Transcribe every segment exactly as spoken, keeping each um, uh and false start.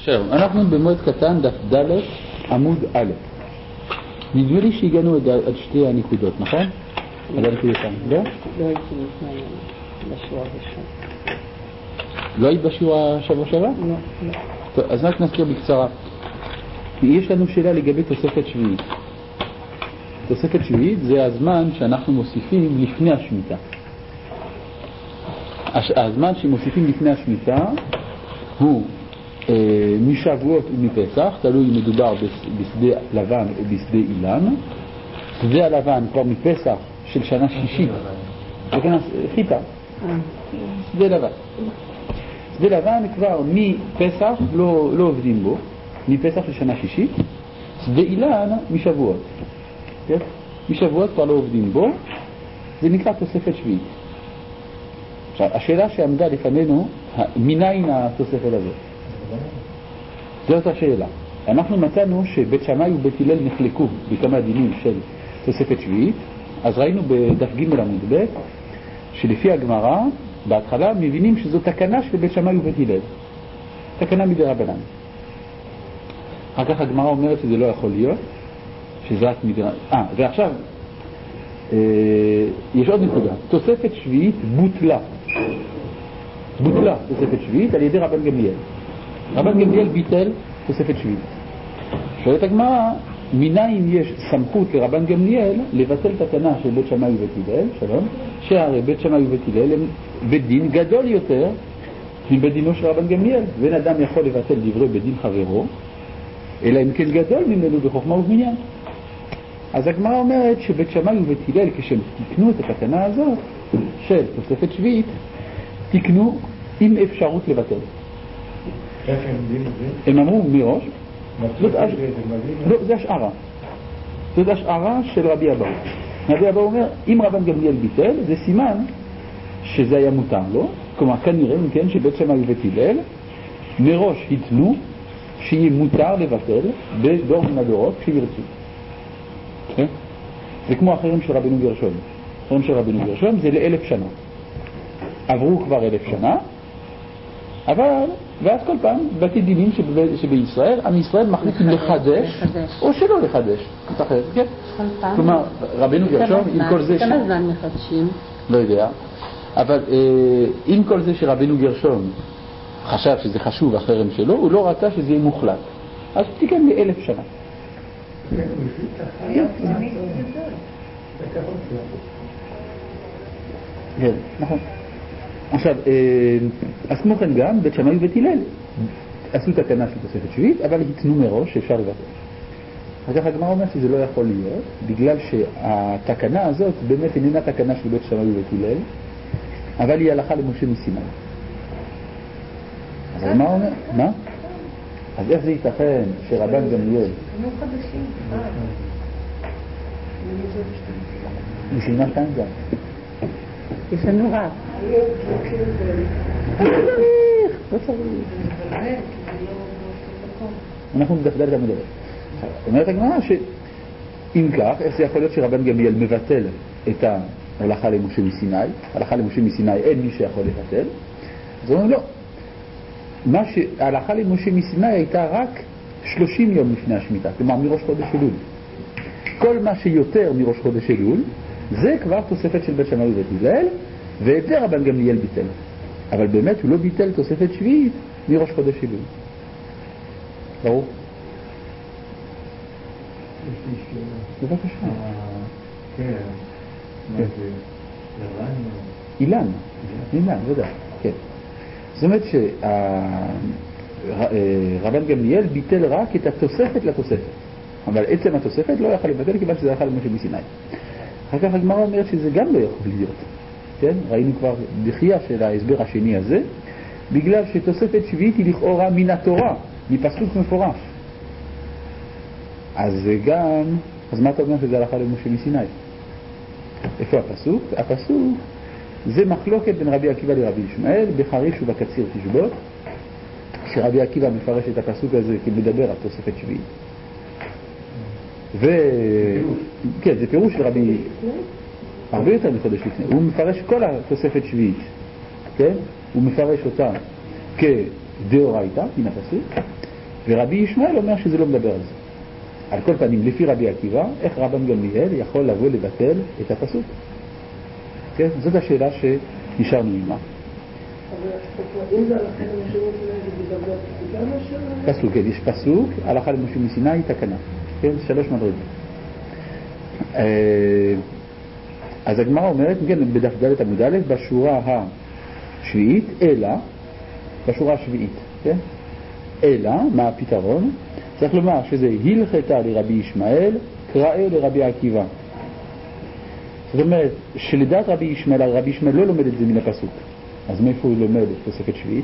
שלום, אנחנו במועד קטן דף ד' עמוד א'. נדמה לי שהגענו עד, עד שתי הנקודות, נכון? עד הנקודות כאן, לא? לא הייתי לפני בשיעור הראשון. לא היית בשיעור השבוע שעבר? לא, לא. טוב, אז רק נזכיר בקצרה. יש לנו שאלה לגבי תוספת שביעית. תוספת שביעית זה הזמן שאנחנו מוסיפים לפני השמיטה. הזמן שמוסיפים לפני השמיטה הוא אה, משבועות ומפסח, תלוי אם מדובר בשדה לבן או בשדה אילן. שדה הלבן כבר מפסח של שנה שישית, וכן חיטה, שדה לבן. שדה לבן כבר מפסח לא, לא עובדים בו, מפסח של שנה שישית. שדה אילן משבועות, כן? משבועות כבר לא עובדים בו, זה נקרא תוספת שביעית. עכשיו, השאלה שעמדה לפנינו, מניין התוספת הזאת? זאת השאלה. אנחנו מצאנו שבית שמאי ובית הלל נחלקו בכמה דינים של תוספת שביעית. אז ראינו בדף ג' עמוד ב' שלפי הגמרא, בהתחלה מבינים שזו תקנה של בית שמאי ובית הלל. תקנה מדרבנן. אחר כך הגמרא אומרת שזה לא יכול להיות, שזה רק מדרבנן. אה, ועכשיו, אה, יש עוד נקודה. תוספת שביעית בוטלה. בוטלה תוספת שביעית על ידי רבן גמליאל. רבן גמליאל ביטל תוספת שביעית. שואלת הגמרא, מניין יש סמכות לרבן גמליאל לבטל תקנה של בית שמאי ובית הלל, שלום, שהרי בית שמאי ובית הלל הם בית דין גדול יותר מבית דינו של רבן גמליאל. ואין אדם יכול לבטל דברי בית דין חברו, אלא אם כן גדול ממנו בחוכמה ובמניין. אז הגמרא אומרת שבית שמאי ובית הלל, כשהם תיקנו את התקנה הזאת של תוספת שביעית, תיקנו עם אפשרות לבטל. הם אמרו מראש, לא, זה השערה. זאת השערה של רבי אבאו. רבי אבאו אומר, אם רבן גמליאל ביטל, זה סימן שזה היה מותר לו. כלומר, כנראה, כן, שבית שמאי ובית הלל מראש התנו שיהיה מותר לבטל בדור מן הדורות כשירצו. כן? זה כמו אחרים של רבינו גרשום. אחרים של רבינו גרשום זה לאלף שנה. עברו כבר אלף שנה, אבל, ואז כל פעם, בתי דינים שב, שבישראל, עם ישראל מחליטים לחדש, לחדש, או שלא לחדש. מתחת, כן? כל פעם. כלומר, רבינו גרשום, עם כל זה... כמה זמן מחדשים? לא יודע. אבל אה, עם כל זה שרבינו גרשום חשב שזה חשוב החרם שלו, הוא לא רצה שזה יהיה מוחלט. אז תיקן לאלף שנה. כן, נכון. עכשיו, אז כמו כן גם, בית שמאי ובית הלל עשו תקנה של תוספת שביעית, אבל התנו מראש שאפשר לבטל. אחר כך הגמרא אומר שזה לא יכול להיות, בגלל שהתקנה הזאת באמת איננה תקנה של בית שמאי ובית הלל, אבל היא הלכה למשה מסיני. אז הגמרא אומר, מה? אז איך זה ייתכן שרבן גמליאל... כמה חדשים? בשביל מה כאן גם? יש לנו רב. לא צריך, לא צריך. אנחנו מדפדל גם מדבר. אומרת הגמרא שאם כך, איך זה יכול להיות שרבן גמליאל מבטל את ההלכה למשה מסיני? ההלכה למשה מסיני אין מי שיכול לבטל. אז אומרים לא. מה שההלכה למשה מסיני הייתה רק שלושים יום לפני השמיטה, כלומר מראש חודש אלול. כל מה שיותר מראש חודש אלול, זה כבר תוספת של בית שמאי ובית הלל, ואת זה רבן גמליאל ביטל. אבל באמת הוא לא ביטל תוספת שביעית מראש חודש אלול. ברור? יש לי שאלה. בבקשה. כן, מה זה? לבן? אילן. אילן, ודאי, כן. זאת אומרת שרבן גמליאל ביטל רק את התוספת לתוספת. אבל עצם התוספת לא יכול לבטל כיוון שזה הלכה למשה מסיני. אחר כך הגמרא אומרת שזה גם לא יכול להיות. כן? ראינו כבר דחייה של ההסבר השני הזה, בגלל שתוספת שביעית היא לכאורה מן התורה, מפסוק מפורש. אז זה גם, אז מה אתה אומר שזה הלכה למשה מסיני? איפה הפסוק? הפסוק זה מחלוקת בין רבי עקיבא לרבי ישמעאל, בחריש ובקציר תשבות, שרבי עקיבא מפרש את הפסוק הזה כמדבר על תוספת שביעית. ו... כן, זה פירוש של רבי... הרבה יותר מחודש לפני. הוא מפרש כל התוספת שביעית, כן? הוא מפרש אותה כדאורייתא, מן הפסוק, ורבי ישמעאל אומר שזה לא מדבר על זה. על כל פנים, לפי רבי עקיבא, איך רבן גמליאל יכול לבוא לבטל את הפסוק? כן? זאת השאלה שנשארנו עימה. אם זה הלכה למשה מסיני, זה בדרגת פסוקה משהו? פסוק, כן, יש פסוק, הלכה למשה מסיני, תקנה. כן, שלוש מדרגות. אז הגמרא אומרת, כן, בדף ד' עמוד א', בשורה השביעית, אלא, בשורה השביעית, כן? אלא, מה הפתרון? צריך לומר שזה הלכתה לרבי ישמעאל, קראה לרבי עקיבא. זאת אומרת, שלדעת רבי ישמעאל, רבי ישמעאל לא לומד את זה מן הפסוק. אז מאיפה הוא לומד את תוספת שביעית?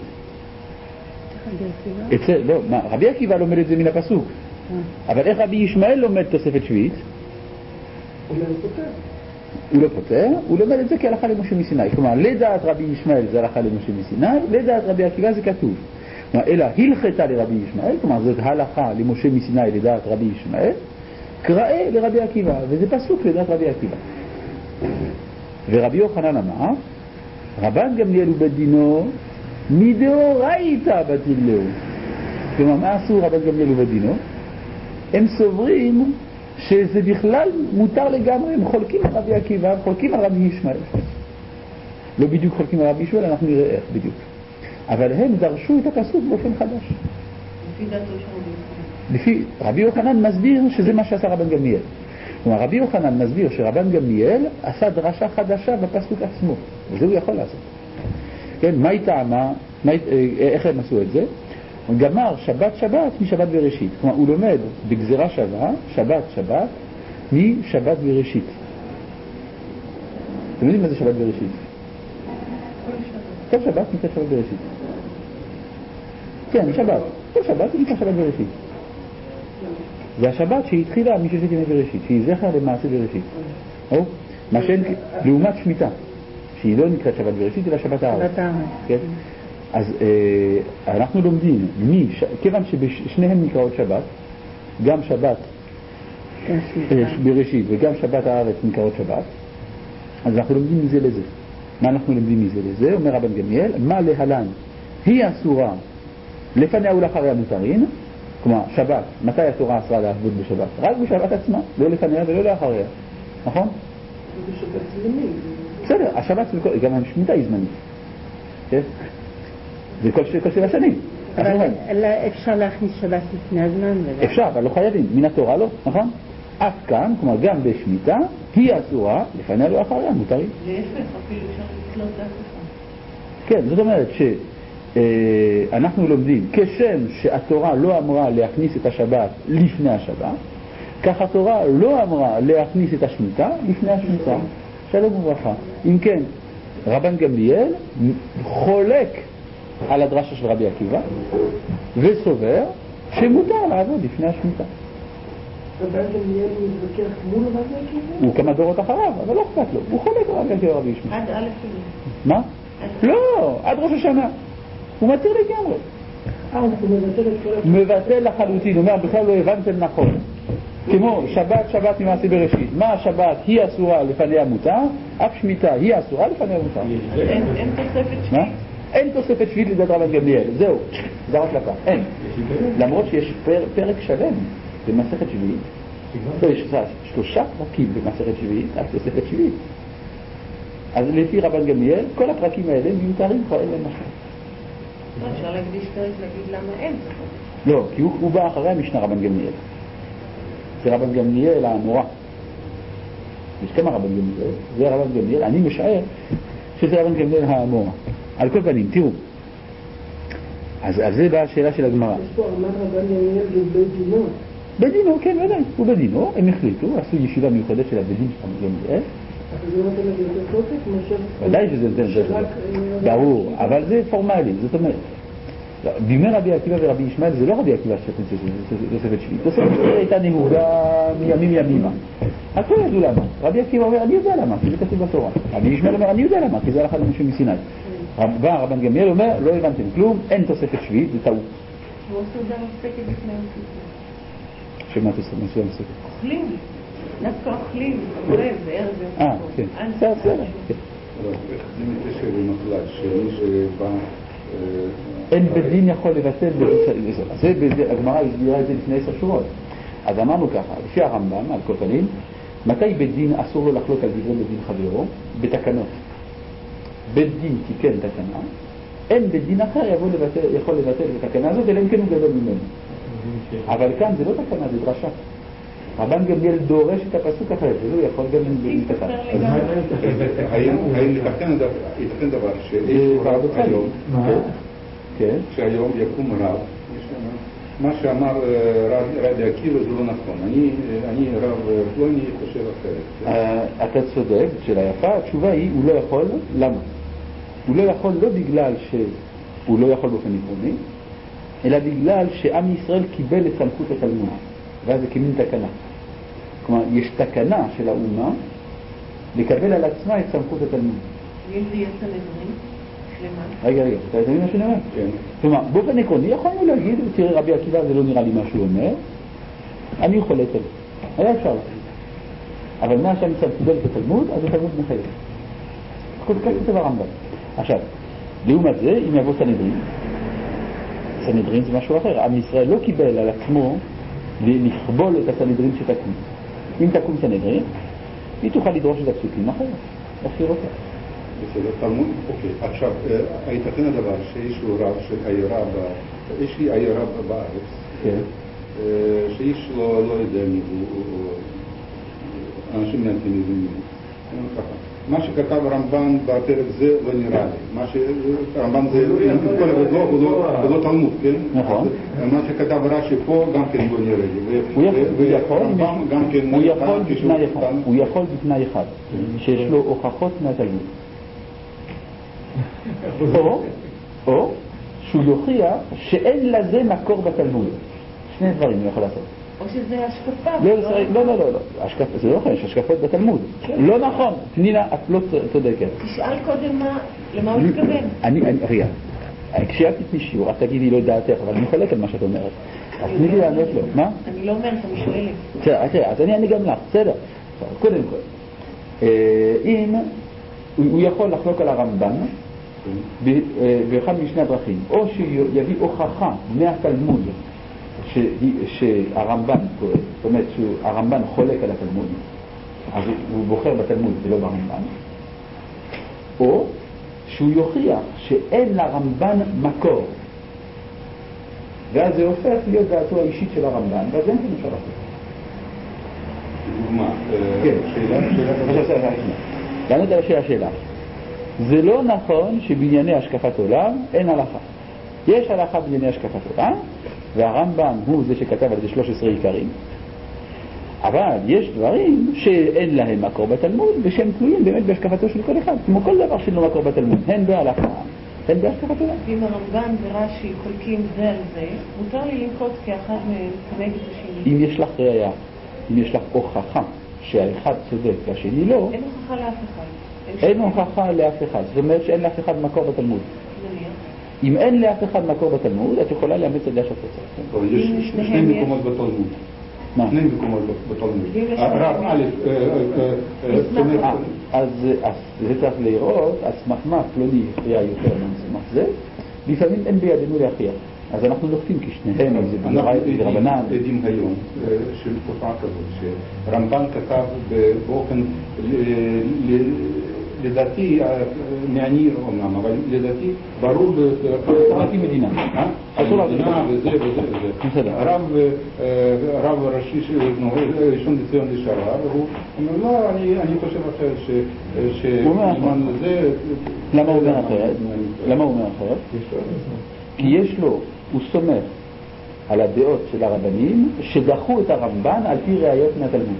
אצל, לא, מה, רבי עקיבא לומד את זה מן הפסוק. אבל איך רבי ישמעאל לומד תוספת שביעית? הוא לא פותר. הוא לא פותר, הוא לומד את זה כהלכה למשה מסיני. כלומר, לדעת רבי ישמעאל זה הלכה למשה מסיני, לדעת רבי עקיבא זה כתוב. כלומר, אלא הלכתה לרבי ישמעאל, כלומר, זאת הלכה למשה מסיני לדעת רבי ישמעאל, קראה לרבי עקיבא, וזה פסוק לדעת רבי עקיבא. ורבי יוחנן אמר, רבן גמליאל ובדינו מדאורייתא בטיל לו. כלומר, מה עשו רבן גמליאל ובדינו? הם סוברים שזה בכלל מותר לגמרי, הם חולקים על רבי עקיבא, הם חולקים על רבי ישמעאל. לא בדיוק חולקים על רבי ישמעאל, אנחנו נראה איך בדיוק. אבל הם דרשו את הפסוק באופן חדש. לפי דעתו של רבי יוחנן. לפי רבי יוחנן מסביר שזה מה שעשה רבן גמליאל. כלומר, רבי יוחנן מסביר שרבן גמליאל עשה דרשה חדשה בפסוק עצמו, וזה הוא יכול לעשות. כן, מה היא טעמה? איך הם עשו את זה? הוא גמר שבת שבת משבת בראשית. כלומר, הוא לומד בגזרה שווה, שבת שבת, משבת בראשית. אתם יודעים מה זה שבת בראשית? כל שבת נקרא שבת בראשית. כן, שבת. כל שבת נקרא שבת בראשית. זה השבת שהתחילה מששת ימי בראשית, שהיא זכר למעשה בראשית. או? מה שאין, לעומת שמיטה, שהיא לא נקראת שבת בראשית, אלא שבת הארץ. שבת הארץ. כן? אז אה, אנחנו לומדים, מי, ש... כיוון שבשניהם נקראות שבת, גם שבת כן, אה, בראשית וגם שבת הארץ נקראות שבת, אז אנחנו לומדים מזה לזה. מה אנחנו לומדים מזה לזה? אומר רבן גמליאל, מה להלן היא אסורה לפניה ולאחריה מותרין. כלומר, שבת, מתי התורה אסרה לעבוד בשבת? רק בשבת עצמה, לא לפניה ולא לאחריה. נכון? בשבת זמנית. בסדר, השבת גם השמיטה היא זמנית. כן? זה כל שבע שנים. אבל אפשר להכניס שבת לפני הזמן? אפשר, אבל לא חייבים. מן התורה לא, נכון? אף כאן, כלומר גם בשמיטה, היא אסורה, לפניה לא אחריה, מותרים. להפך, אפילו אפשר לתלות דף אחד. כן, זאת אומרת שאנחנו לומדים, כשם שהתורה לא אמרה להכניס את השבת לפני השבת, כך התורה לא אמרה להכניס את השמיטה לפני השמיטה. שלום וברכה. אם כן, רבן גמליאל חולק על הדרשה של רבי עקיבא וסובר שמותר לעבוד לפני השמיטה. רבן גמליאל מתווכח מול רבי עקיבא? הוא כמה דורות אחריו, אבל לא אכפת לו. הוא חולק על רבי עקיבא ורבי ישמעאל. עד א' מה? לא, עד ראש השנה. הוא מתיר לגמרי. אה, הוא מבטל את כל... מבטל לחלוטין, הוא אומר, בכלל לא הבנתם נכון. כמו שבת שבת ממעשה בראשית. מה השבת היא אסורה לפניה מותר, אף שמיטה היא אסורה לפניה מותר. אין תוספת שביעית. מה? אין תוספת שביעית לדעת רבן גמליאל. זהו, זה רק לקח. אין. למרות שיש פרק שלם במסכת שביעית. יש שלושה פרקים במסכת שביעית, אף תוספת שביעית. אז לפי רבן גמליאל, כל הפרקים האלה מיותרים כבר אין להם משהו. אפשר להקדיש פרק להגיד למה אין. לא, כי הוא בא אחרי המשנה רבן גמליאל. זה רבן גמליאל האמורה. יש כמה רבן גמליאל, זה רבן גמליאל, אני משער שזה רבן גמליאל האמורה. על כל פנים, תראו. אז על זה באה השאלה של הגמרא. יש פה אמר רבן גמליאל בדינו. בדינו, כן, ודאי. הוא בדינו, הם החליטו, עשו ישיבה מיוחדת של הבדין של רבן גמליאל. אבל זה נותן לזה יותר תוקף מאשר... ודאי שזה נותן לזה תוקף. ברור, אבל זה פורמלי, זאת אומרת. בימי רבי עקיבא ורבי ישמעאל זה לא רבי עקיבא שהכניס תוספת שביעית. תוספת שביעית הייתה נהוגה מימים ימימה. הכל ידעו למה. רבי עקיבא אומר, אני יודע למה, כי זה כתוב בתורה. רבי ישמעאל אומר, אני יודע למה, כי זה הלכה למשה מסיני. בא רבן גמליאל אומר, לא הבנתם כלום, אין תוספת שביעית, זה טעות. הוא סעודה מפסקת בפני המפסקת. שמה תוספת סעודה מפסקת? אוכלים, דווקא אוכלים, ערב, ערב. אה, כן. בסדר, בסדר. זה מתקשר עם הכלל, שמי שבא אין בית דין יכול לבטל בדין של... זה, הגמרא הסבירה את זה לפני עשר שורות. אז אמרנו ככה, לפי הרמב"ם, על כל פנים, מתי בית דין אסור לו לחלוק על דברי בית דין חברו? בתקנות. בית דין תיקן תקנה, אין בית דין אחר יבוא לבטל, יכול לבטל את התקנה הזאת, אלא אם כן הוא גדול ממנו. אבל כאן זה לא תקנה, זה דרשה. רבן גמליאל דורש את הפסוק אחרת, ולא יכול גם להתקן. אז מה האם ייתכן דבר שהיום, שהיום יקום רב, מה שאמר רבי עקיבא זה לא נכון, אני רב פלוני חושב אחרת. אתה צודק, שאלה יפה, התשובה היא, הוא לא יכול, למה? הוא לא יכול לא בגלל שהוא לא יכול באופן עקרוני, אלא בגלל שעם ישראל קיבל את סמכות התלמוד, ואז זה כמין תקנה. כלומר, יש תקנה של האומה לקבל על עצמה את סמכות התלמוד. ואם זה יהיה סנהדרין? שלמה? רגע, רגע, אתה יודעים מה שאני אומר? כן. כלומר, באופן עקרוני יכולנו להגיד, תראה רבי עקיבא זה לא נראה לי מה שהוא אומר, אני חולק על זה. היה אפשר להגיד. אבל מה שעם ישראל קיבל את התלמוד, אז התלמוד מחייב. כל כך כתב הרמב"ם. עכשיו, לעומת זה, אם יבוא סנהדרין, סנהדרין זה משהו אחר. עם ישראל לא קיבל על עצמו לכבול את הסנהדרין שתקום. אם תקום סנהדרין, היא תוכל לדרוש את הפסוקים אחרת. איך היא רוצה? בסדר, תלמוד, אוקיי. עכשיו, הייתכן הדבר שיש לו רב של עיירה, יש לי עיירה בארץ, שיש לו, לא יודע מי הוא, אנשים מעטים מבינים. מה שכתב הרמב"ן בפרק זה לא נראה לי. מה שהרמב"ן זה כל הגדול הוא לא תלמוד, כן? נכון. מה שכתב רש"י פה גם כן לא נראה לי. הוא יכול בתנאי אחד, שיש לו הוכחות מהתלמוד. או שהוא יוכיח שאין לזה מקור בתלמוד. שני דברים הוא יכול לעשות. או שזה השקפה. לא, לא, לא, לא. זה לא נכון, יש השקפות בתלמוד. לא נכון. פנינה, את לא צודקת. תשאל קודם למה הוא מתכוון. אני, רגע, כשאת תתני שיעור, את תגידי לא דעתך, אבל אני חולק על מה שאת אומרת. אז תני לי לענות לו. מה? אני לא אומרת, אני שואלת. בסדר, אז אני אענה גם לך. בסדר. קודם כל, אם הוא יכול לחלוק על הרמב"ן, באחד משני הדרכים, או שיביא הוכחה מהתלמוד שהרמב"ן טועה, זאת אומרת שהרמב"ן חולק על התלמוד, אז הוא בוחר בתלמוד ולא ברמב"ן, או שהוא יוכיח שאין לרמב"ן מקור, ואז זה הופך להיות דעתו האישית של הרמב"ן, ואז אין כאן אפשר לעשות. דוגמה, כן, שאלה, שאלה, לענות על השאלה שאלה. זה לא נכון שבענייני השקפת עולם אין הלכה. יש הלכה בענייני השקפת עולם, והרמב"ם הוא זה שכתב על זה שלוש עשרה עיקרים, אבל יש דברים שאין להם מקור בתלמוד ושהם תלויים באמת בהשקפתו של כל אחד, כמו כל דבר שאין לו מקור בתלמוד, הן בהלכה, הן בהשקפת עולם. אם הרמב"ן ורש"י חולקים זה על זה, מותר לי לנקוט כאחד מהם כנגד השני. אם יש לך ראיה, אם יש לך הוכחה שהאחד צודק והשני לא, אין הוכחה לאף אחד. אין הוכחה לאף אחד, זאת אומרת שאין לאף אחד מקור בתלמוד. אם אין לאף אחד מקור בתלמוד, את יכולה לאמץ את זה שאת רוצה. יש שני מקומות בתלמוד. שני מקומות בתלמוד. רב א', אז זה צריך לראות, אז מה פלוני יכריע יותר מסמך זה, לפעמים אין בידינו להכריע. אז אנחנו לוקחים כשניהם, אם זה בגלל רבנן. אנחנו עדים היום של תופעה כזאת, שרמב"ן כתב באופן, לדעתי, מעניין אומנם, אבל לדעתי ברור להקים מדינה. מדינה וזה וזה וזה. הרב הראשי ראשון לציון לשעבר, הוא אומר, לא, אני חושב אחרת שלמען זה... למה הוא אומר אחרת? למה הוא אומר אחרת? כי יש לו, הוא סומך על הדעות של הרבנים שדחו את הרמב"ן על פי ראיות מהתלמוד.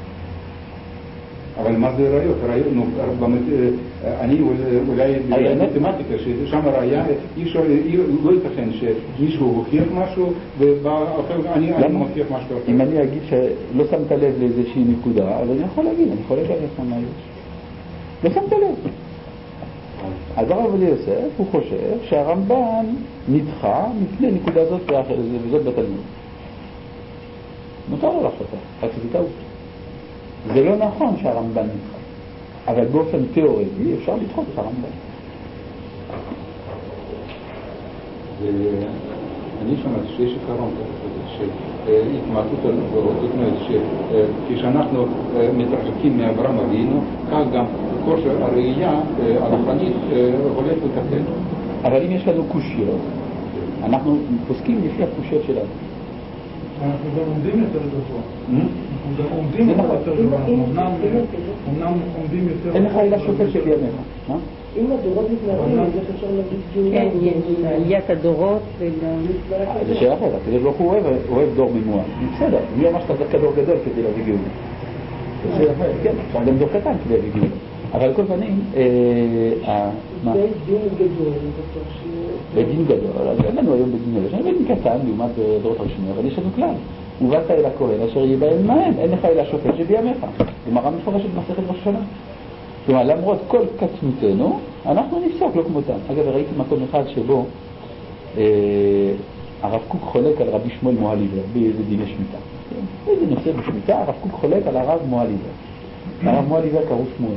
אבל מה זה ראיות? ראיות, נו, אני אולי במתמטיקה, ששם ראיה, לא ייתכן שמישהו הוכיח משהו, ואני מוכיח משהו אחר. אם אני אגיד שלא שמת לב לאיזושהי נקודה, אז אני יכול להגיד, אני יכול להגיד לך מה יש. לא שמת לב. אז הרב עובדיה יוסף, הוא חושב שהרמב"ן נדחה מפני נקודה זאת וזאת בתלמוד. נותר לו לחשוב, רק שזה טעות. זה לא נכון שהרמב"ן נדחה, אבל באופן תיאורטי אפשר לדחות את הרמב"ן. אני שמעתי שיש עיקרון כזה, שהתמעטות הדורות, זאת אומרת שכשאנחנו מתרחקים מאברהם אבינו, כך גם כושר הראייה הרוחנית הולך וקטן. אבל אם יש לנו קושיות, אנחנו פוסקים לפי הקושיות שלנו. אנחנו גם עומדים יותר גבוה. אנחנו גם עומדים יותר גבוה. אמנם עומדים יותר... אין לך אילה שופט שבימיך. אם הדורות מתנהלים, אז איך אפשר להגיד כן, יש עליית הדורות וגם... זה שאלה אחרת, הקדוש ברוך הוא אוהב דור ממועט. בסדר, מי אמר שאתה דווקא דור גדול כדי להביא גאולה? זה שאלה אחרת, כן, אפשר גם דור קטן כדי להביא גאולה. אבל על כל פנים, מה? בית דין גדול, בית דין גדול, אז אין לנו היום בית דין גדול, יש לנו בית דין קטן לעומת דורות הראשונים, אבל יש לנו כלל. ובאת אל הכהן אשר יהיה בהם מהם, אין לך אלה שופט שבימיך. גמרא מפורשת במסכת ראש השנה. כלומר, למרות כל קטנותנו, אנחנו נפסוק לא כמותם. אגב, ראיתי מקום אחד שבו אה, הרב קוק חולק על רבי שמואל מוהליבר באיזה דיני שמיטה. כן? איזה נושא בשמיטה, הרב קוק חולק על הרב מוהליבר. הרב מוהליבר קראו שמואל.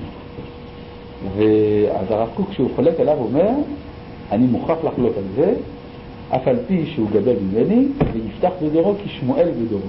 ואז הרב קוק, כשהוא חולק עליו, אומר, אני מוכרח לחלוק על זה, אף על פי שהוא גדול ממני, ויפתח בדורו כשמואל בדורו.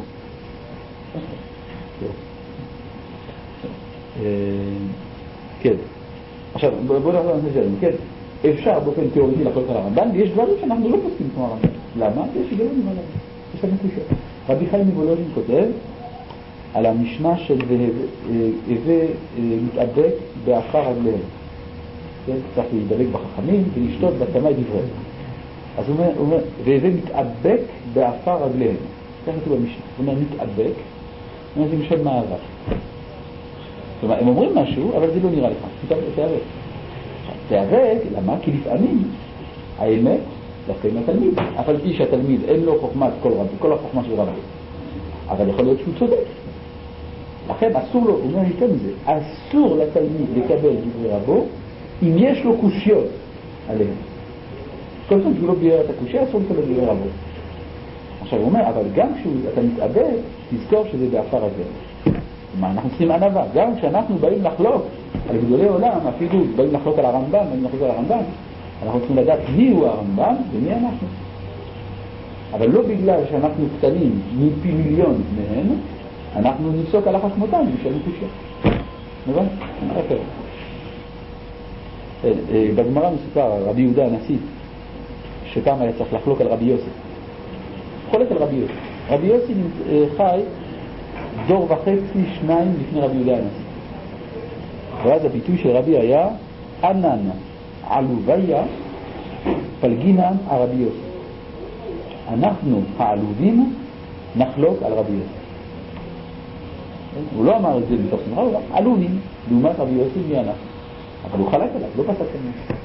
כן. עכשיו, בואו נחזור לנושא שלנו, כן? אפשר באופן תיאורטי לחלוק על הרמב"ן, ויש דברים שאנחנו לא פוסקים כמו הרמב"ן. למה? יש היגיון עם הרמב"ן. יש לנו קושיות. רבי חיים מוולוז'ין כותב על המשנה של והווה מתאבק באפר רגליהם. כן? צריך להידבק בחכמים ולשתות בתמי דבריהם. אז הוא אומר, הוא אומר, והווה מתאבק באפר רגליהם. כך כתוב במשנה. הוא אומר, מתאבק, הוא אומר, זה משל מאבק. כלומר, הם אומרים משהו, אבל זה לא נראה לך. תיאבק. תיאבק, למה? כי לפעמים האמת דווקא עם התלמיד. אף על פי שהתלמיד אין לו חוכמת כל רבי, כל החוכמה של רבי. אבל יכול להיות שהוא צודק. לכן אסור לו, הוא אומר יותר מזה, אסור לתלמיד לקבל דברי רבו אם יש לו קושיות עליהם. כל פעם שהוא לא ביאר את הקושיה, אסור לקבל דברי רבו. עכשיו הוא אומר, אבל גם כשאתה מתאבק, תזכור שזה באפר הזה. כלומר, אנחנו צריכים ענווה. גם כשאנחנו באים לחלוק על גדולי עולם, אפילו באים לחלוק על הרמב"ם, באים לחלוק על הרמב"ם, אנחנו צריכים לדעת מי הוא הרמב"ם ומי אנחנו. אבל לא בגלל שאנחנו קטנים מפי מיליון מהם, אנחנו נפסוק הלכה כמותם, נשאלנו קושיה. נכון? אחר. בגמרא מסופר רבי יהודה הנשיא, שפעם היה צריך לחלוק על רבי יוסף. חולק על רבי יוסף. רבי יוסף חי דור וחצי, שניים לפני רבי יהודה הנשיא. ואז הביטוי של רבי היה ענן עלוביה פלגינן הרבי יוסף. אנחנו העלובים נחלוק על רבי יוסף. הוא לא אמר את זה מתוך שמחה, הוא אמר עלובים לעומת רבי יוסף מי אנחנו. אבל הוא חלק עליו, לא פסק כמובן.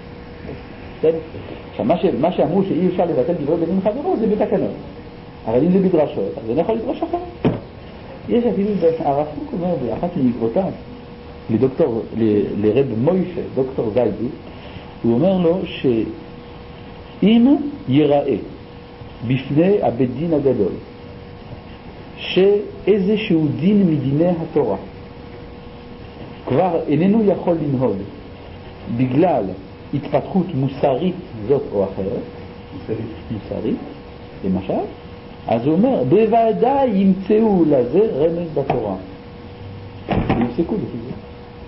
עכשיו מה, ש... מה שאמרו שאי אפשר לבטל דברי בנים חברו זה בתקנות. אבל אם זה בדרשות, אז אני יכול לדרוש אחר. יש אפילו הרב קוק אומר באחת מאגרותיו לדוקטור, ל... לרב מוישה, דוקטור זיידי, הוא אומר לו שאם ייראה בפני הבית דין הגדול שאיזשהו דין מדיני התורה כבר איננו יכול לנהוג בגלל התפתחות מוסרית זאת או אחרת, מוסרית, מוסרית למשל, אז הוא אומר בוודאי ימצאו לזה רמז בתורה, יפסקו לפי זה.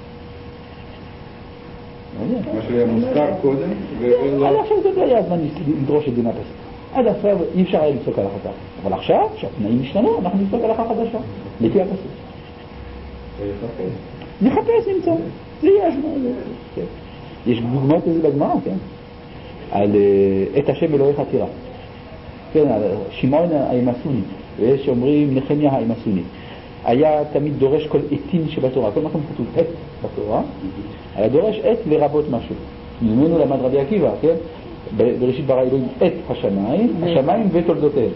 מה שהיה מוזכר קודם עד עכשיו זה לא היה הזמן לדרוש את דינת הספר. עד עכשיו אי אפשר היה לפסוק הלכה ככה, אבל עכשיו שהתנאים השתנו אנחנו נפסוק הלכה חדשה לפי הפסוק. נחפש נמצא, זה יש יש דוגמאות לזה בגמרא, כן? על את השם אלוהיך תירא, כן, על שמעון האימסוני, ויש שאומרים נחמיה האימסוני, היה תמיד דורש כל עתין שבתורה, כל מקום כתוב עת בתורה, היה דורש עת לרבות משהו. ממנו למד רבי עקיבא, כן? בראשית ברא אלוהים את השמיים, השמיים ותולדותיהם,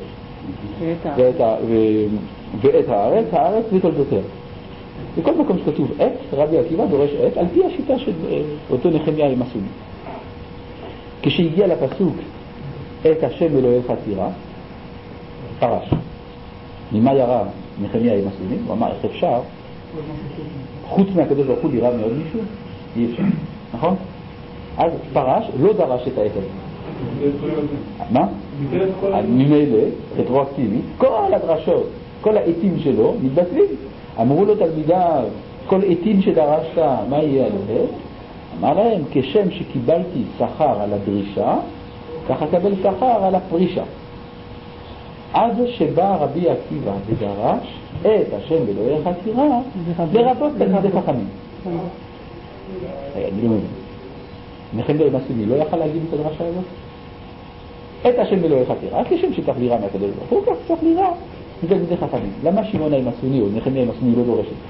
ואת הארץ, הארץ ותולדותיהם. בכל מקום שכתוב עת, רבי עקיבא דורש עת על פי השיטה של אותו נחמיה האימסוני. כשהגיע לפסוק את השם אלוהיך תירא, פרש. ממה ירא נחמיה האימסוני? הוא אמר איך אפשר חוץ מהקדוש ברוך הוא לירא מעוד מישהו? אי אפשר, נכון? אז פרש לא דרש את העת הזה, מה? ממילא, רטרואקטיבית, כל הדרשות, כל העתים שלו מתבטלים. אמרו לו תלמידיו, כל עתים שדרשת, מה יהיה עליהם? אמר להם, כשם שקיבלתי שכר על הדרישה, ככה קבל שכר על הפרישה. עד שבא רבי עקיבא ודרש את השם אלוהיך תירא, לרבות תלמידי חכמים. אני לא מבין. נחמיה מסוני לא יכל להגיד את הדרשה הזאת? את השם אלוהיך תירא, כשם שצריך לירא מהקדוש ברוך הוא, כך צריך לירא מתלמידי חכמים. למה שמעון המסוני או נחמיה המסוני לא דורש את זה?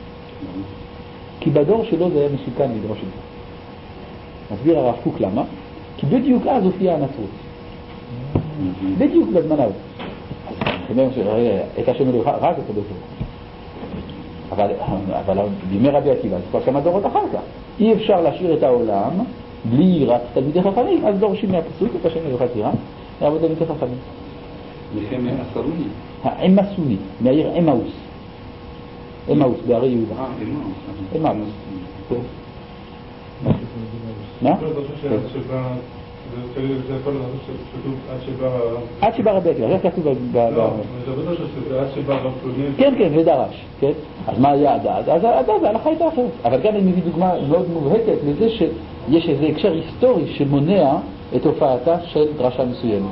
כי בדור שלו זה היה מסוכן לדרוש את זה. מסביר הרב קוק למה? כי בדיוק אז הופיעה הנצרות. בדיוק בזמן הזה. את השם אלוהיך רק הקדוש ברוך הוא. אבל, אבל בימי רבי עקיבא זה כבר כמה דורות אחר כך. אי אפשר להשאיר את העולם בלי רק תלמידי חכמים, אז דורשים מהפסוק את השם אלוהיך תירא, לעבוד תלמידי חכמים. נחמיה הסרוני. העמסוני, מהעיר עמאוס. עמאוס, בערי יהודה. אה, עמאוס. עמאוס. מה? זה יכול להיות שכתוב עד שבא... עד שבא רבי עקיבא, זה כתוב ב... לא, זה בטח שזה עד שבא רב פלוני... כן, כן, ודרש, כן? אז מה היה עד אז? אז עד אז ההלכה הייתה אחרת. אבל כאן אני מביא דוגמה מאוד מובהקת לזה שיש איזה הקשר היסטורי שמונע את הופעתה של דרשה מסוימת.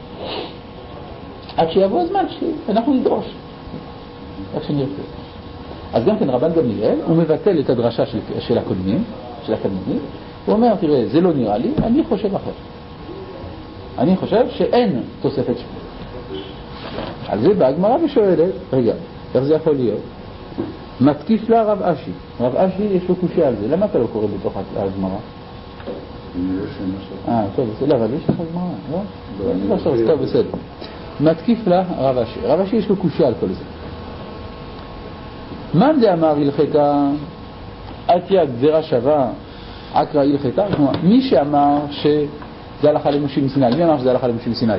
עד שיבוא הזמן שאנחנו נדרוש. איך שנרצה. אז גם כן רבן גמליאל, הוא מבטל את הדרשה של, של הקודמים, של התלמידים, הוא אומר, תראה, זה לא נראה לי, אני חושב אחר. אני חושב שאין תוספת שמות. על זה באה הגמרא ושואלת, רגע, איך זה יכול להיות? מתקיף לה רב אשי. רב אשי יש לו קושי על זה, למה אתה לא קורא בתוך הגמרא? אה, טוב, בסדר, אבל יש לך גמרא, לא? לא, לא, טוב, בסדר. מתקיף לה רב אשי. רב אשי יש לו קושי על כל זה. מה זה אמר הלכתה? עתיה גזירה שווה עקרא הלכתה? כלומר, מי שאמר שזה הלכה למשה מסיני, מי אמר שזה הלכה למשה מסיני?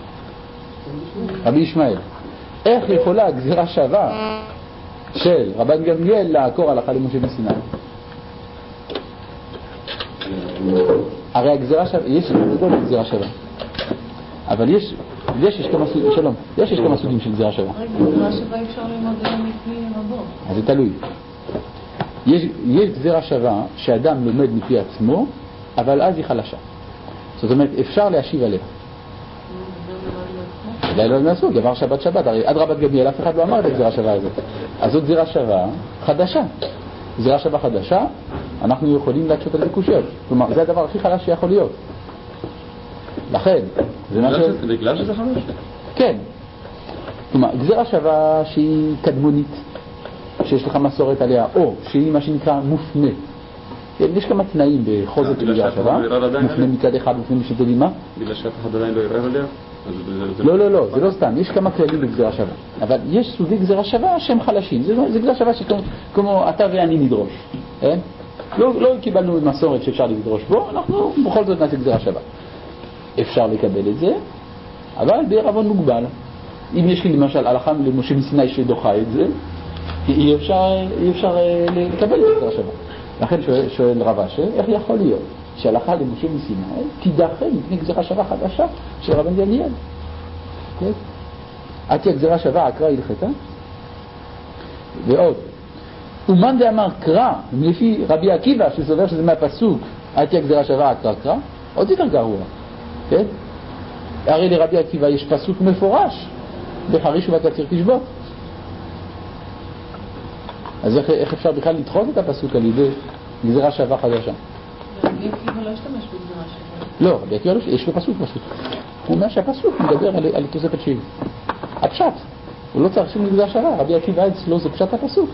רבי ישמעאל. איך יכולה גזירה שווה של רבן גמליאל לעקור הלכה למשה מסיני? הרי הגזירה שווה, יש גזירה שווה, אבל יש יש, יש כמה סוגים, שלום, יש, יש כמה סוגים של גזירה שווה. רגע, גזירה שווה אפשר ללמוד גם מפי רבו. אז זה תלוי. יש, יש גזירה שווה שאדם לומד מפי עצמו, אבל אז היא חלשה. זאת אומרת, אפשר להשיב עליה. אולי לא נעשו, גבר שבת שבת, הרי עד רבת גמליאל אף אחד לא אמר את הגזירה שווה הזאת. אז זאת גזירה שווה חדשה. גזירה שווה חדשה, אנחנו יכולים להקשות על זה קושיות. כלומר, זה הדבר הכי חלש שיכול להיות. לכן, זה מה ש... בגלל שזה חדש? כן. כלומר, גזירה שווה שהיא קדמונית, שיש לך מסורת עליה, או שהיא מה שנקרא מופנה. יש כמה תנאים בחוזק גזירה שווה, מופנה מצד אחד, מופנה משתד אימה. בגלל שאף אחד עדיין לא יראה עליה? לא, לא, לא, זה לא סתם, יש כמה כללים בגזירה שווה. אבל יש סוגי גזירה שווה שהם חלשים. זה גזירה שווה שכמו אתה ואני נדרוש. לא קיבלנו מסורת שאפשר לדרוש בו, אנחנו בכל זאת נעשה גזירה שווה. אפשר לקבל את זה, אבל בערבון מוגבל. אם יש לי למשל הלכה למשה מסיני שדוחה את זה, אי אפשר, אי אפשר לקבל את זה השבוע. לכן שואל, שואל רב אשר, איך יכול להיות שההלכה למשה מסיני תידחה מפני גזירה שווה חדשה של רבן גמליאל? כן? עתיה גזירה שווה עקרא הלכתה. ועוד, ומאן דאמר קרא, לפי רבי עקיבא שסובר שזה מהפסוק עתיה גזירה שווה עקרא קרא, עוד יותר גרוע. כן? הרי לרבי עקיבא יש פסוק מפורש בחריש ובקציר תשבות. אז איך, איך אפשר בכלל לדחות את הפסוק על ידי גזירה שווה חדשה? רבי עקיבא לא השתמש בגזירה שווה. לא, רבי עקיבא לא, יש לו פסוק פסוק. הוא אומר שהפסוק מדבר על, על תוספת שבעים. הפשט. הוא לא צריך שום גזירה שווה. רבי עקיבא אצלו זה פשט הפסוק.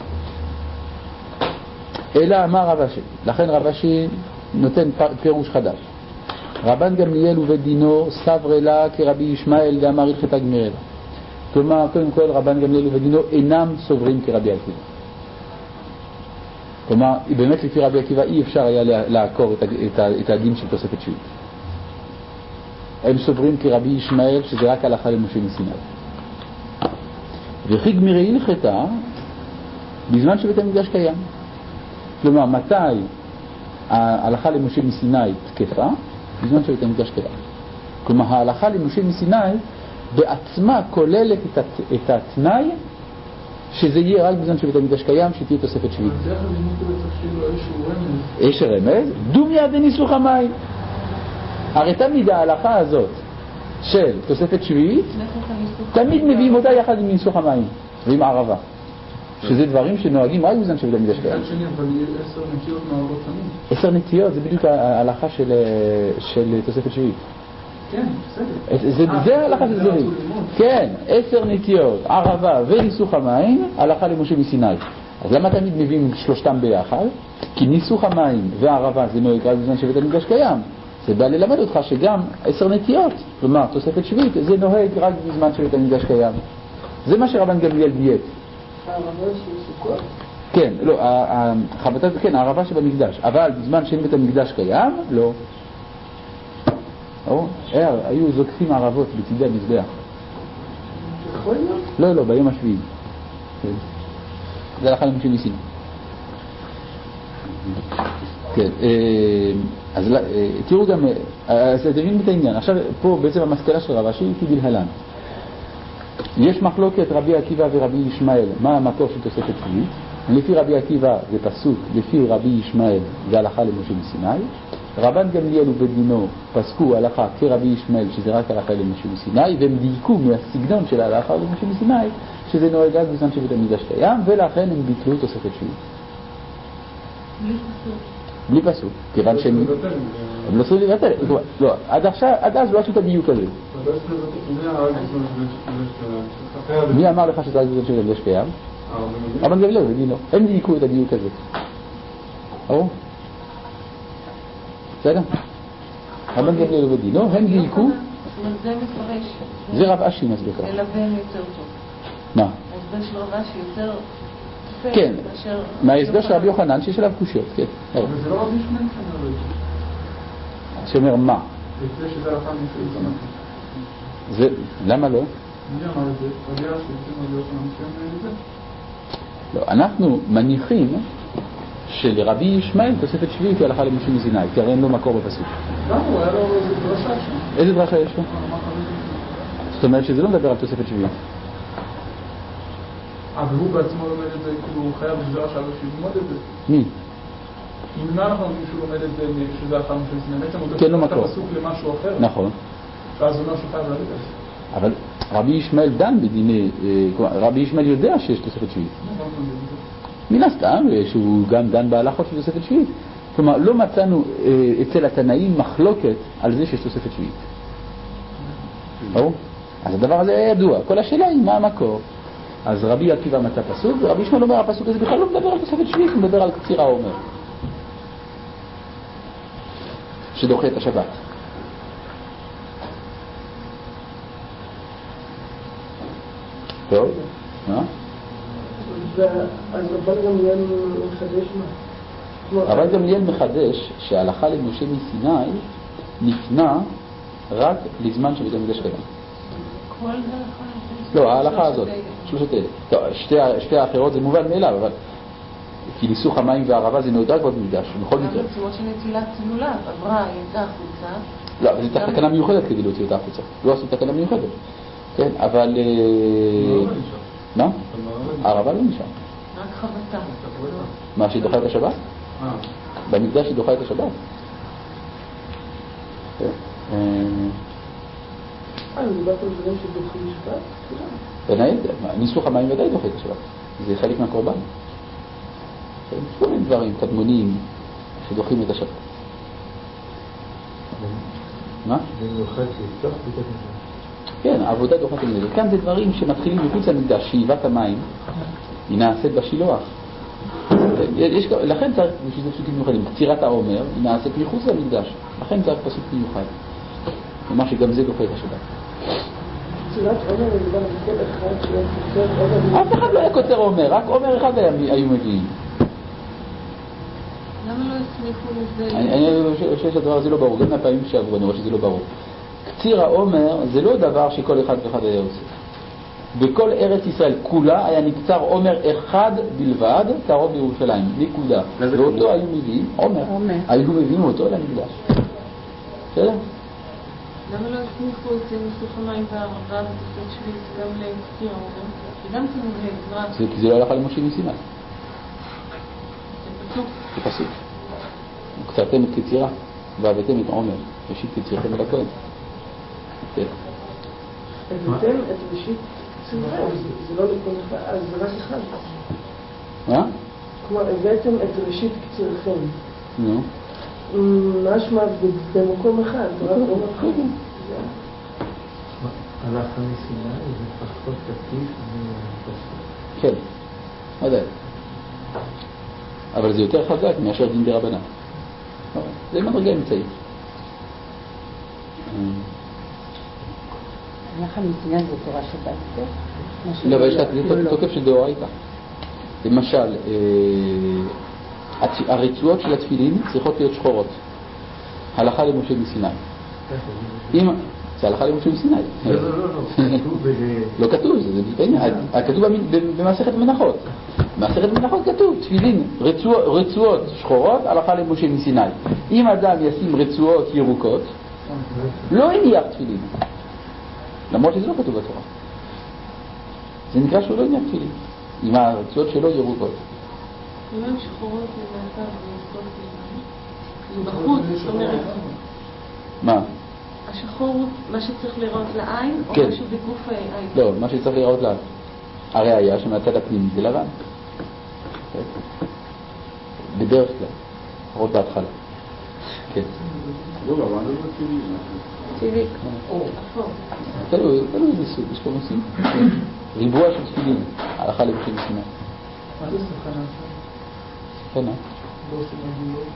אלא אמר רב אשי. לכן רב אשי נותן פירוש חדש. רבן גמליאל ובדינו סברי לה כרבי ישמעאל דאמר הלכתה גמירה. כלומר, קודם כל רבן גמליאל ובדינו אינם סוברים כרבי עקיבא. כלומר, באמת לפי רבי עקיבא אי אפשר היה לעקור את הדין של תוספת שבעים. הם סוברים כרבי ישמעאל שזה רק הלכה למשה מסיני. וכי גמירה הלכתה בזמן שבית המקדש קיים. כלומר, מתי ההלכה למשה מסיני תקפה? בזמן שבית המקדש קיים. כלומר, ההלכה למשה מסיני בעצמה כוללת את, הת... את התנאי שזה יהיה רק בזמן שבית המקדש קיים, שתהיה תוספת שביעית. אז איך הלימוד כזה צריך שיהיה לו איזשהו רמז? יש רמז, דומיה דניסוך המים. הרי תמיד ההלכה הזאת של תוספת שביעית, תמיד מביאים אותה יחד עם ניסוך המים ועם ערבה. שזה דברים שנוהגים רק בזמן שבית המקדש קיים. מצד שני, אבל יהיה עשר נטיות מערבות תמיד. עשר נטיות זה בדיוק ההלכה של, של תוספת שביעית. כן, בסדר. זה, זה ההלכה של זרים. כן, עשר נטיות, ערבה וניסוך המים, הלכה למשה מסיני. אז למה תמיד מביאים שלושתם ביחד? כי ניסוך המים וערבה זה נוהג רק בזמן שבית המקדש קיים. זה בא ללמד אותך שגם עשר נטיות, כלומר תוספת שביעית, זה נוהג רק בזמן שבית המקדש קיים. זה מה שרבן גמליאל דייק. הערבה של סוכות? כן, לא, החבטה, כן, הערבה שבמקדש, אבל בזמן שאין בית המקדש קיים, לא. או, ער, היו זוקפים ערבות בצדי המזבח. יכול להיות? לא, לא, ביום השביעי. זה הלכה למשה מסיני. כן, אז תראו גם, אז תבינו את העניין. עכשיו, פה בעצם המסקנה של רב אשי היא בלהלן. יש מחלוקת רבי עקיבא ורבי ישמעאל, מה המקור של תוספת שביעית. לפי רבי עקיבא זה פסוק, לפי רבי ישמעאל זה הלכה למשה מסיני. רבן גמליאל ובדינו פסקו הלכה כרבי ישמעאל שזה רק הלכה למשה מסיני, והם דייקו מהסגנון של ההלכה למשה מסיני שזה נוהג רק בזמן שבית המקדש קיים, ולכן הם ביטלו תוספת שביעית. בלי פסוק. בלי פסוק, כיוון שהם הם לא צריכים לבטל. לא, עד עכשיו, עד אז לא עשו את הדיוק הזה. מי אמר לך שזה רק בזמן שבית המקדש קיים? רבן גמליאל ובדינו. הם דייקו את הדיוק הזה. ברור? בסדר? רבן גמליאל ובדינו, הם דייקו. זה מפרש. זה רב אשי מסביר ככה. מלבן יותר טוב. מה? ההסבר של רב אשי יותר תפל. כן, מההסבר של רבי יוחנן שיש עליו קושיות, כן. אבל זה לא רבי ישמעאל שאומר את זה. שאומר מה? את זה שזה הלכה למשה זה, מסיני. למה לא? מי אמר את זה? רבי אשי, זה רבי יוחנן שאומר את זה? לא, אנחנו מניחים שלרבי ישמעאל תוספת שביעית היא הלכה למשה מסיני, כי הרי אין לו מקור בפסוק. למה? הוא היה לו איזה דרשה שם. איזה דרשה יש לו? זאת אומרת שזה לא מדבר על תוספת שביעית. אבל הוא בעצמו לומד את זה, כאילו הוא חייב בדרשה לו שילמוד את זה. מי? אם מה אנחנו אומרים שהוא לומד את זה שזה הלכה למשה מסיני? בעצם הוא כן, לא דווקא מקור. פסוק למשהו אחר. נכון. ואז הוא אומר שהוא חייב להגיד את זה. אבל רבי ישמעאל דן בדיני, רבי ישמעאל יודע שיש תוספת שביעית. מן הסתם, שהוא גם דן בהלכות של תוספת שביעית. כלומר, לא מצאנו אצל התנאים מחלוקת על זה שיש תוספת שביעית. ברור? אז הדבר הזה היה ידוע. כל השאלה היא מה המקור. אז רבי עקיבא מצא פסוק, ורבי ישמעאל אומר, הפסוק הזה בכלל לא מדבר על תוספת שביעית, הוא מדבר על קציר העומר. שדוחה את השבת. טוב, מה? אז רבן גמליאל מחדש מה? רבן גמליאל מחדש שההלכה למשה מסיני ניתנה רק לזמן שבית המקדש קיים. כל זה לא, ההלכה הזאת, שלושת אלה. טוב, שתי, שתי האחרות זה מובן מאליו, אבל כי ניסוך המים והערבה זה נהוג רק במקדש, בכל מקרה. גם בצורות של נטילת לולב, עברה, יצאה החוצה. לא, אבל זו תקנה מיוחדת כדי להוציא אותה החוצה. לא עשו תקנה מיוחדת. כן, אבל... מה? הערבה לא נשאר. רק חבטה. מה, שהיא דוחה את השבת? במקדש היא דוחה את השבת. אה, אני דיברת על דברים שדוחים שבת? בנהל, ניסוך המים ודאי דוחה את השבת. זה חלק מהקורבן. יש כל מיני דברים, קדמונים, שדוחים את השבת. מה? זה דוחה לפתוח בית המקדש. כן, העבודה דוחה את המקדש. כאן זה דברים שמתחילים מחוץ למקדש, שאיבת המים, היא נעשית בשילוח. יש, לכן צריך, בשביל זה פסוקים מיוחדים, קצירת העומר, היא נעשית מחוץ למקדש. לכן צריך פסוק מיוחד. כלומר שגם זה דוחה את השבת. קצירת עומר זה דבר בכל אחד שקוצר עומר. אף אחד לא היה קוצר עומר, רק עומר אחד היו מביאים. למה לא הסמיכו לזה? אני חושב שהדבר הזה לא ברור, גם מהפעמים שעברו, אני רואה שזה לא ברור. קציר העומר זה לא דבר שכל אחד ואחד היה עושה. בכל ארץ ישראל כולה היה נקצר עומר אחד בלבד, קרוב בירושלים, נקודה. ואותו היו מביאים, עומר, היו מביאים אותו למקדש. בסדר? למה לא הסמיכו את מיסוך המים והערבה ותפת שביל גם לקציר האורן? וגם כמובן, זה כי זה לא הלכה למשה מסיני. זה פסוק. זה פסוק. וקצרתם את קצירה, והבאתם את עומר, ראשית קצירתם אל הכהן. הבאתם את ראשית קצירתם, זה לא לכל אחד, אז זה רק אחד. מה? כלומר, הבאתם את ראשית קצירכם. נו. משמע במקום אחד, זה רק לא מתחילים. הלכה מסיני זה פחות תקיף מפסוק. כן, עדיין. אבל זה יותר חזק מאשר דין דרבנן. זה מדרגה אמצעית. הלכה מסיני זה תורה שבעל פה? לא, אבל יש לה תוקף של דאורייתא. למשל, הרצועות של התפילין צריכות להיות שחורות. הלכה למשה מסיני. אם... זה הלכה למשה מסיני. לא, לא, לא, כתוב לא כתוב, זה כתוב במסכת מנחות. במסכת מנחות כתוב, תפילין, רצועות שחורות, הלכה למשה מסיני. אם אדם ישים רצועות ירוקות, לא הניח תפילין. למרות שזה לא כתוב בתורה. זה נקרא שהוא לא הניח תפילין. אם הרצועות שלו ירוקות. אם הן שחורות למעטה וירוקות בחוץ, זאת אומרת... מה? השחור הוא מה שצריך לראות לעין, או כן. משהו בגוף העין? לא, מה שצריך לראות לעין. הרי היה שמהצד הפנימי זה לבן. בדרך כלל. לפחות בהתחלה. כן. לא, אבל אני לא טבעי. טבעי. אפור. תלוי, תלוי איזה סוג, יש פה נושאים. ריבוע של תפילין, הלכה למשה מסיני. מה זה סכנה? סכנה. לא עושים עגולות?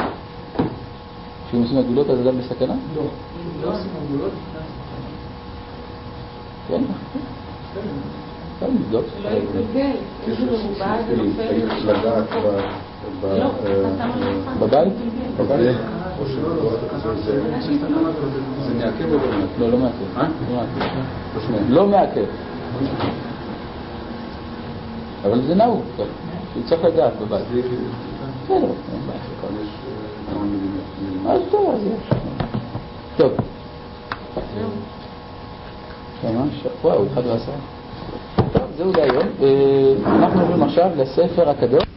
כשהם עושים עגולות אז אדם בסכנה? לא. לא עושים עגולות? כן. כן, נבדוק. שלא יתגלגל. אם זה מרובע זה נופל. לגעת ב... לא, אתה שם בבית? בבית? או שזה... זה מעכב או לא מעכב? לא, לא מעכב. לא מעכב. אבל זה נהוג, שהוא צריך לדעת בבית. בסדר. אז טוב, אז יש. טוב. ממש, וואו, אחד ועשרה. טוב, זהו להיום. אנחנו עוברים עכשיו לספר הקדוש.